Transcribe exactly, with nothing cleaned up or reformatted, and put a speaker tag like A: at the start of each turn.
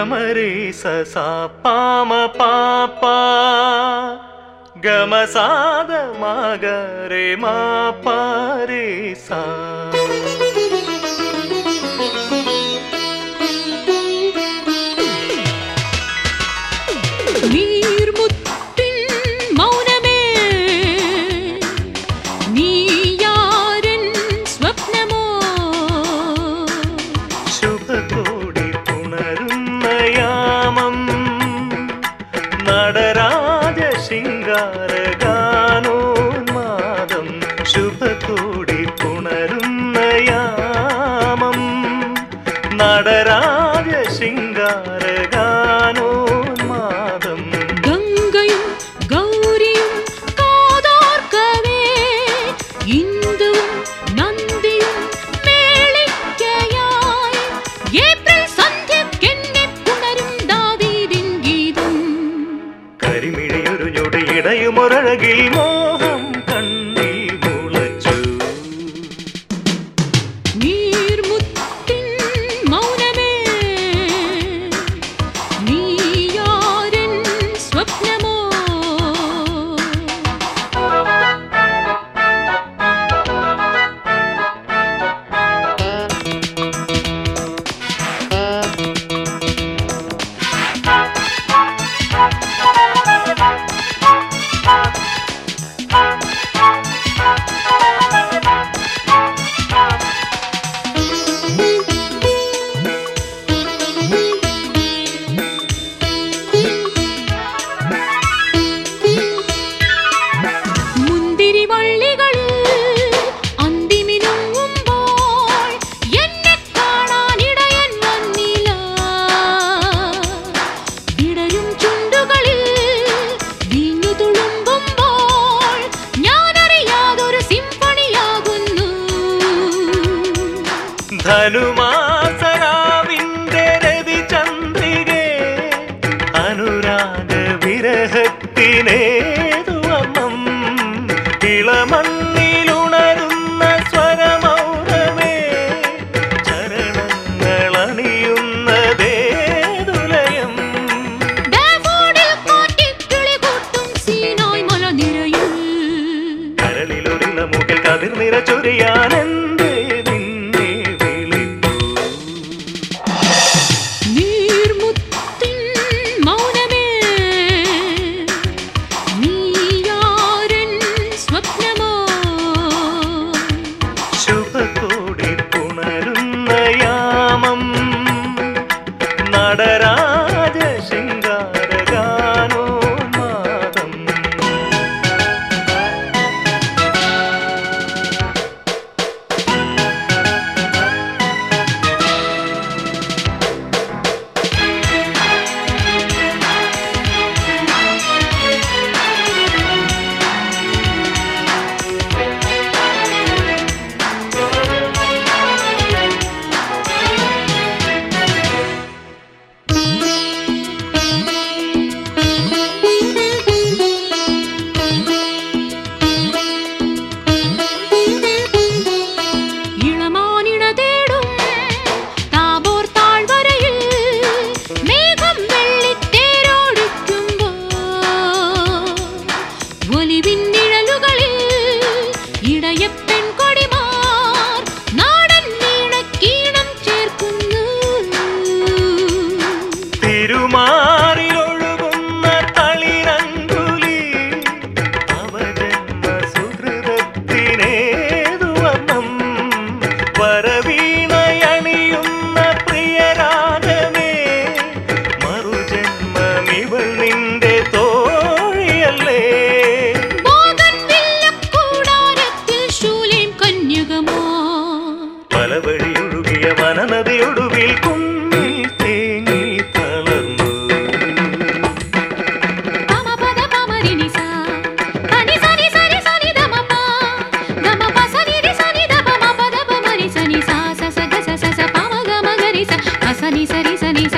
A: ഗമരേ സസ പാമ പാപ്പ ഗമസാദ മഗരേ മാ പരേ സാ. നടരാജ ശൃംഗാരഗാനോന്മാദം ശുഭകോടി പുണരുന്ന യാമം. നടരാജ ശൃംഗാരഗാനോന്മാദം.
B: ഗംഗയും ഗൗരിയും കാതോർക്കവേ ഇന്ദുവും നന്ദിയും മേളിക്കയായി ഏപ്രിൽ സന്ധ്യക്കെന്നെ പുണരും ദാവീദിൻ ഗീതം.
A: കരിമിഴിയൊരു ഞൊടിയിടയുമൊരഴകിൽ മോഹം കണ്ണിൽ മുളച്ചു.
B: നീർമുത്തിൻ മൗനമേ നീയാരൻ സ്വപ്നമോ.
A: ധനുമാസരാവിന്റെ രവിചന്ദ്രികേ അനുരാഗ വിരഹത്തിനേതു വർണ്ണം. ഇളമണ്ണിലുണരുന്ന സ്വരമൗനമേ ചരണങ്ങളണിയുന്നതേതുലയം. കരളിലൊരിളമുകിൽ കതിർ നിറ ചൊരിയാനെന്തേ നടരാജ ശൃംഗാരഗാനോന്മാദം. തിരുമാറിലൊഴുകുന്ന തളിരങ്കുലി അവജന്മ സുഹൃതത്തിനേതു വർണ്ണം. വരവീണയണിയുന്ന പ്രിയരാഗമേ മറുജന്മമിവൾ നിന്റെ തോഴിയല്ലേ. പല വഴിയൊഴുകിയ വനനദിയൊടുവിൽ കുന്നിൽ തേങ്ങി തളർന്നു.
B: సని సరి సని